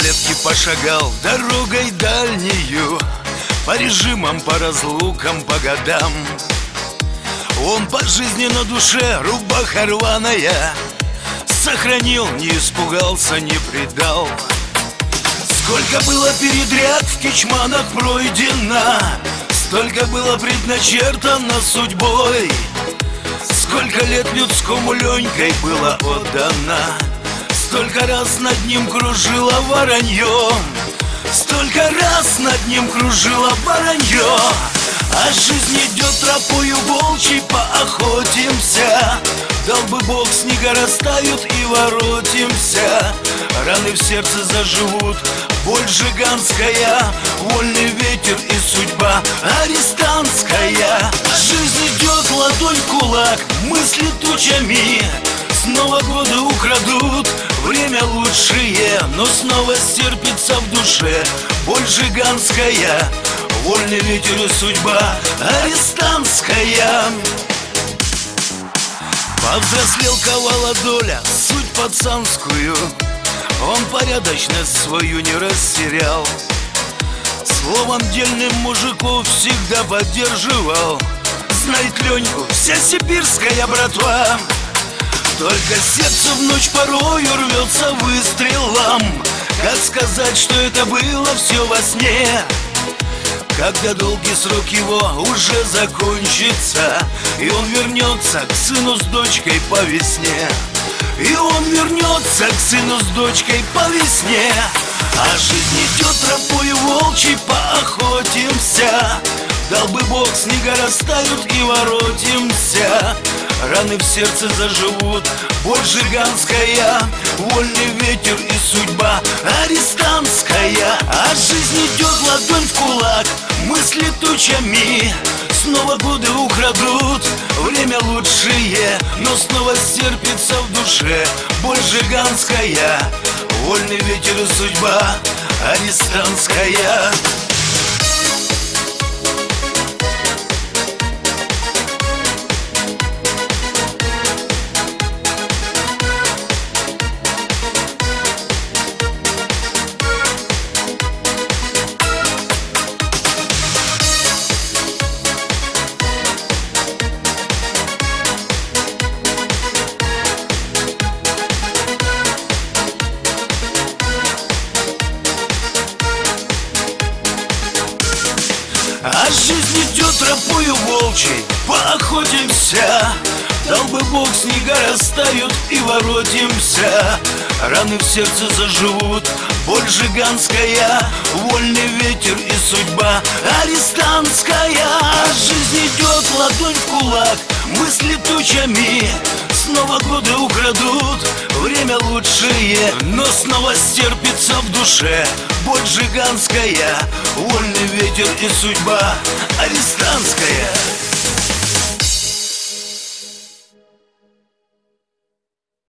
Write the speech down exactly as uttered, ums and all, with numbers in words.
малолетки пошагал дорогой дальнею, по режимам, по разлукам, по годам. Он по жизни на душе рубаха рваная, сохранил, не испугался, не предал. Сколько было передряг в кичманах пройдено, столько было предначертано судьбой. Сколько лет людскому Ленькой было отдано, столько раз над ним кружило воронье, столько раз над ним кружило воронье. А жизнь идет тропою волчьей, поохотимся. Дал бы Бог, снега растают и воротимся. Раны в сердце заживут, боль жиганская, вольный ветер и судьба арестантская. Жизнь идет ладонь в кулак, мысли тучами. Снова годы украдут, время лучшее, но снова стерпится в душе боль жиганская, вольный ветер и судьба арестантская. Повзрослел ковала доля, суть пацанскую, он порядочность свою не растерял. Словом дельным мужиков всегда поддерживал. Знает Леньку вся сибирская братва. Только сердце в ночь порою рвется выстрелом. Как сказать, что это было все во сне? Когда долгий срок его уже закончится, и он вернется к сыну с дочкой по весне. И он вернется к сыну с дочкой по весне. А жизнь идет тропою волчьей, поохотимся. Дал бы Бог, снега растают и воротимся. Раны в сердце заживут, боль жиганская, вольный ветер и судьба арестантская. А жизнь идет ладонь в кулак, мысли тучами. Снова годы украдут, время лучшее, но снова стерпится в душе боль жиганская, вольный ветер и судьба арестантская. А жизнь идет тропою волчьей, поохотимся. Дал бы Бог, снега растают и воротимся. Раны в сердце заживут, боль жиганская, вольный ветер и судьба арестантская. А жизнь идет ладонь в кулак, мысли тучами. Снова годы украдут, время лучшее, но снова стерпится в душе боль жиганская, вольный ветер и судьба арестантская.